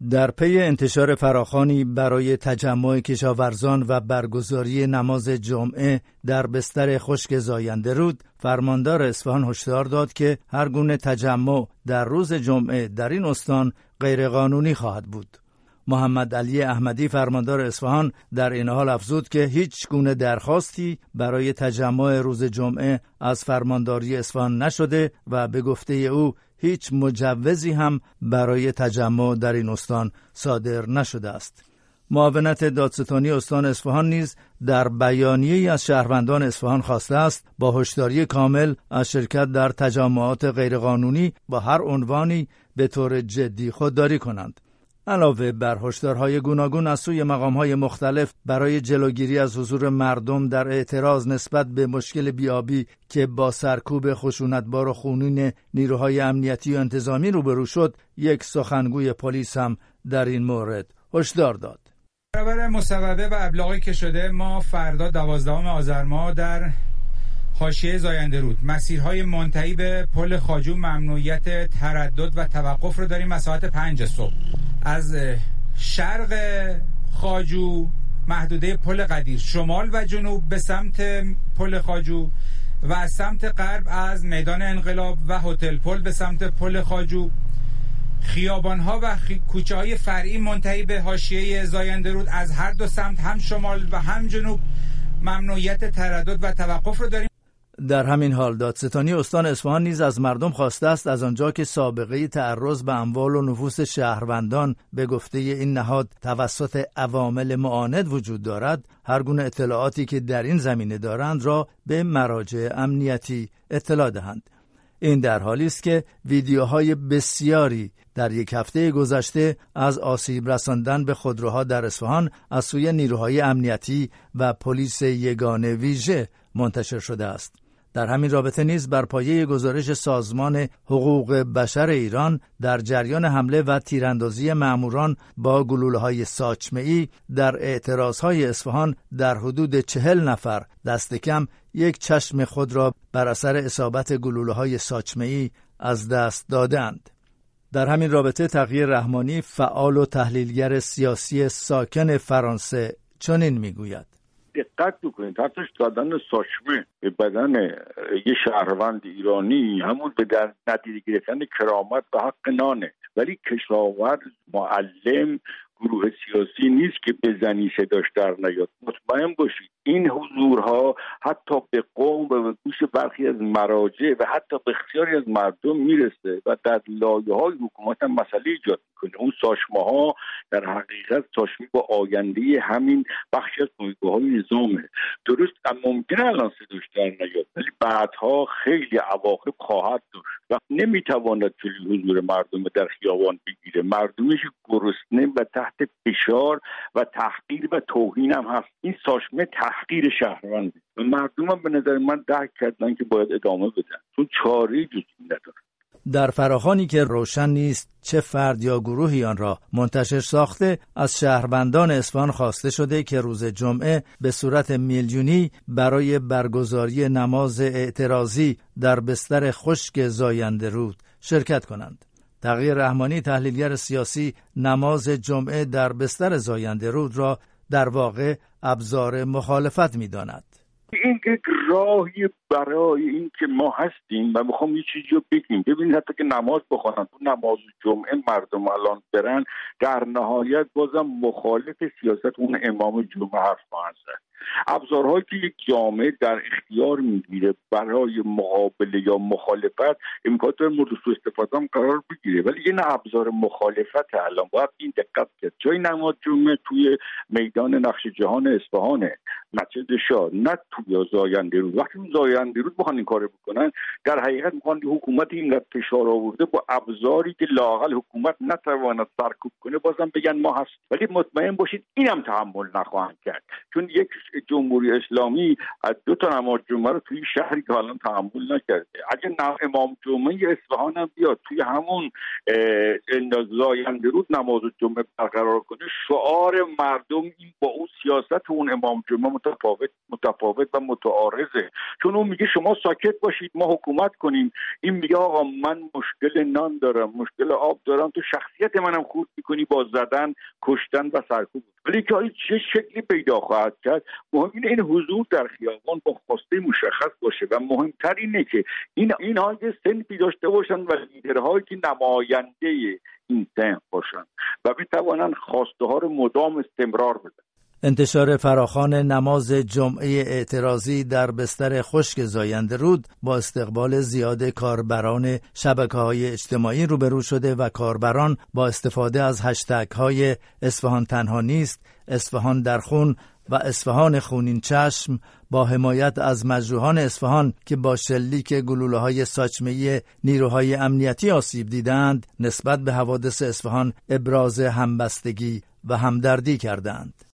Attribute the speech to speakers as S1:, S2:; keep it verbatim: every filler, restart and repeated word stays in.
S1: در پی انتشار فراخوانی برای تجمع کشاورزان و برگزاری نماز جمعه در بستر خشک زاینده رود، فرماندار اصفهان هشدار داد که هر گونه تجمع در روز جمعه در این استان غیرقانونی خواهد بود. محمد علی احمدی فرماندار اصفهان در این حال افزود که هیچ گونه درخواستی برای تجمع روز جمعه از فرمانداری اصفهان نشده و به گفته او هیچ مجوزی هم برای تجمع در این استان صادر نشده است. معاونت دادستانی استان اصفهان نیز در بیانیه‌ای از شهروندان اصفهان خواسته است با هشداری کامل از شرکت در تجمعات غیرقانونی با هر عنوانی به طور جدی خودداری کنند. علاوه بر هشدارهای گوناگون از سوی مقام‌های مختلف برای جلوگیری از حضور مردم در اعتراض نسبت به مشکل بیابی که با سرکوب خشونتبار و خونین نیروهای امنیتی و انتظامی روبرو شد، یک سخنگوی پلیس هم در این مورد هشدار داد.
S2: برابر مصوبه و ابلاغی که شده، ما فردا دوازدهم آذر ماه در حاشیه زاینده رود مسیرهای منتهی به پل خواجو ممنوعیت تردد و توقف رو داریم. از ساعت پنج صبح از شرق خواجو محدوده پل قدیر شمال و جنوب به سمت پل خواجو و از سمت غرب از میدان انقلاب و هتل پل به سمت پل خواجو، خیابان‌ها و خی... کوچه‌های فرعی منتهی به حاشیه زاینده رود از هر دو سمت، هم شمال و هم جنوب، ممنوعیت تردد و توقف رو داریم.
S1: در همین حال دادستانی استان اصفهان نیز از مردم خواسته است از آنجا که سابقه تعرض به اموال و نفوس شهروندان به گفته این نهاد توسط عوامل معاند وجود دارد، هر گونه اطلاعاتی که در این زمینه دارند را به مراجع امنیتی اطلاع دهند. این در حالی است که ویدیوهای بسیاری در یک هفته گذشته از آسیب رساندن به خودروها در اصفهان از سوی نیروهای امنیتی و پلیس یگانه ویژه منتشر شده است. در همین رابطه نیز بر پایه گزارش سازمان حقوق بشر ایران در جریان حمله و تیراندازی ماموران با گلوله‌های ساچمه‌ای در اعتراضهای اصفهان در حدود چهل نفر دست کم یک چشم خود را بر اثر اصابت گلوله‌های ساچمه‌ای از دست دادند. در همین رابطه تقی رحمانی فعال و تحلیلگر سیاسی ساکن فرانسه چنین میگوید:
S3: دقت بکنید، حتی دادن ساچمه به بدن یه شهروند ایرانی همون به در نتیجه گرفتن کرامت و حق نانه، ولی کشاورز، معلم، گروه سیاسی نیست که بزنی صداش در نیاد. مطمئن باشید این حضورها حتی به قوم و به گوش برخی از مراجع و حتی به اختیاری از مردم میرسه و در لایه‌های حکومت هم مسئله ایجاد میکنه. اون ساچمه ها در حقیقت ساچمه با آینده همین بخشی از پایگاه‌های نظامه. درست ممکنه الان صداش در نیاد، ولی بعدها خیلی عواقب خواهد داشت و نمیتواند جلوی حضور مردم در خیابان بگیره. مردمش گرسنه و تحت فشار و تحقیر و توهین هم هست. این ساچمه تحقیر شهروند و مردم هم به نظر من درک کردن که باید ادامه بدن، چون چاره‌ای جز این نداره.
S1: در فراخوانی که روشن نیست چه فرد یا گروهی آن را منتشر ساخته، از شهروندان اصفهان خواسته شده که روز جمعه به صورت میلیونی برای برگزاری نماز اعتراضی در بستر خشک زاینده رود شرکت کنند. تقی رحمانی تحلیلگر سیاسی نماز جمعه در بستر زاینده رود را در واقع ابزار مخالفت می‌داند.
S3: این یک راهی برای این که ما هستیم و میخوام یه چیزی رو بگیم. ببینید حتی که نماز بخونن تو نماز جمعه مردم الان برن، در نهایت بازم مخالف سیاست اون امام جمعه حرف خواهند زد. ابزارهایی که یک جامعه در اختیار میگیره برای مقابله یا مخالفت امکانات مورد سوء استفاده هم قرار بگیره، ولی یه نه ابزار مخالفت الان باید این دقت کرد. جای نماز جمعه توی میدان نقش جهان اصفهانه، مسجد شاه، نه توی زاینده رود. وقتی زاینده رود بخوان این کارو بکنن، در حقیقت میخوان حکومت اینقدر فشار آورده با ابزاری که لااقل حکومت نتواند سرکوب کنه بازم بگن ما هست، ولی مطمئن باشید اینم تحمل نخواهند کرد، چون یک جمهوری اسلامی از دو تا نماز جمعه رو توی شهری که الان تحمل نکرده، اگه امام جمعه اصفهان هم بیاد توی همون زاینده رود نماز جمعه برقرار کنه، شعار مردم این با اون سیاست اون امام جمعه متفاوت متفاوت و متعارضه. چون اون میگه شما ساکت باشید ما حکومت کنیم، این میگه آقا من مشکل نان دارم، مشکل آب دارم، تو شخصیت منم خورد میکنی با زدن، کشتن و سرکوب. ولی که چه شکلی پیدا خواهد کرد، مهم اینه این حضور در خیابان با خواسته مشخص باشه و مهمتر اینه که این اینها که سنفی داشته باشن و لیدرهایی که نماینده این سنف باشن و بتوانن خواسته ها رو مدام استمرار بدن.
S1: انتشار فراخوان نماز جمعه اعتراضی در بستر خشک زاینده رود با استقبال زیاد کاربران شبکه‌های اجتماعی روبرو شده و کاربران با استفاده از هشتگ‌های اصفهان تنها نیست، اصفهان در خون و اصفهان خونین چشم با حمایت از مجروحان اصفهان که با شلیک گلوله‌های ساچمه‌ای نیروهای امنیتی آسیب دیدند نسبت به حوادث اصفهان ابراز همبستگی و همدردی کردند.